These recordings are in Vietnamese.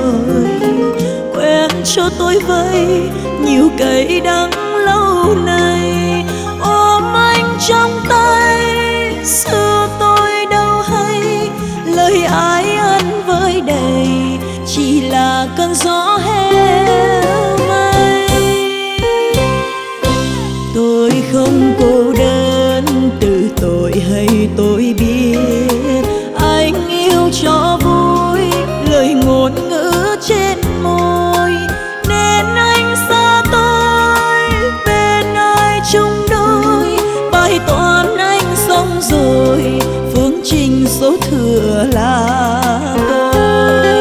rồi, quên cho tôi vay nhiều cay đắng lâu nay. Ôm anh trong tay, xưa tôi đâu hay lời ai ân với đầy, chỉ là cơn gió heo mây. Tôi không cô đơn, từ tội hay tôi biết anh yêu cho vui, lời ngôn ngữ trên môi nên anh xa tôi, bên ai chung đôi bài toán anh xong rồi, phương trình số thừa là tôi.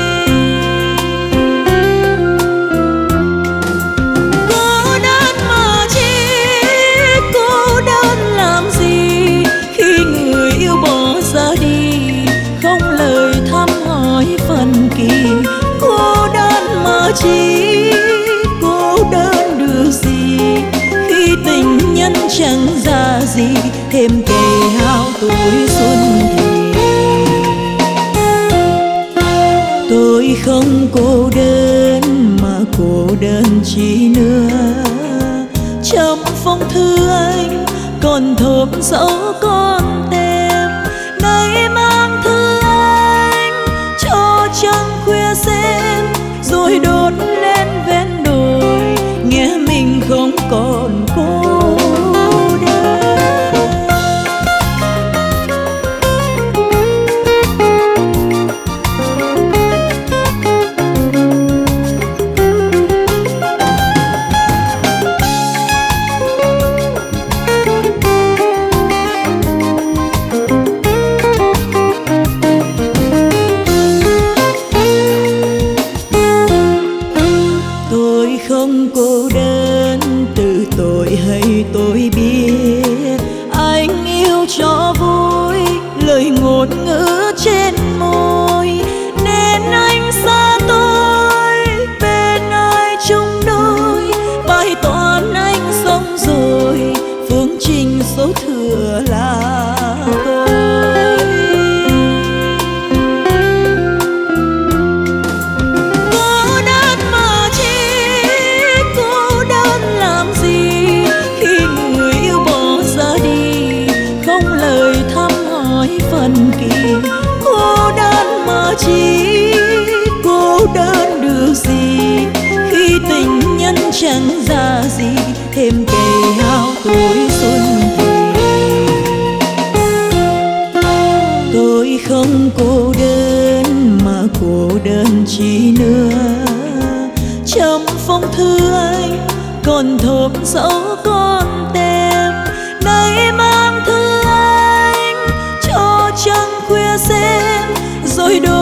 Cô đơn mà chi, cô đơn làm gì khi người yêu bỏ ra đi, không lời thăm hỏi phần kỳ. Cô đơn mà chi, cô đơn được gì khi tình nhân chẳng ra gì, thêm kề hao tuổi xuân thì. Tôi không cô đơn mà cô đơn chi nữa, trong phong thư anh còn thơm dấu con tem, nay mang thư anh cho trăng khuya xem, rồi đốt lên ven đồi nghe mình không còn cô đơn. Tôi không cô đơn, từ tội hay tôi biết anh yêu cho vui, lời ngôn ngữ trên môi nên anh xa tôi, bên ai chung đôi bài toán anh xong rồi, phương trình số thừa là tôi. Cô đơn mà chi, cô đơn làm gì khi người yêu bỏ ra đi, không lời thăm hỏi phần kỳ. Cô đơn mà chi, cô đơn được gì khi tình nhân chẳng ra gì, thêm kề hao tuổi xuân thì. Tôi không cô đơn mà cô đơn chi nữa, trong phong thư anh còn thơm dấu con tem, nay mang thư anh cho trăng khuya xem, rồi đôi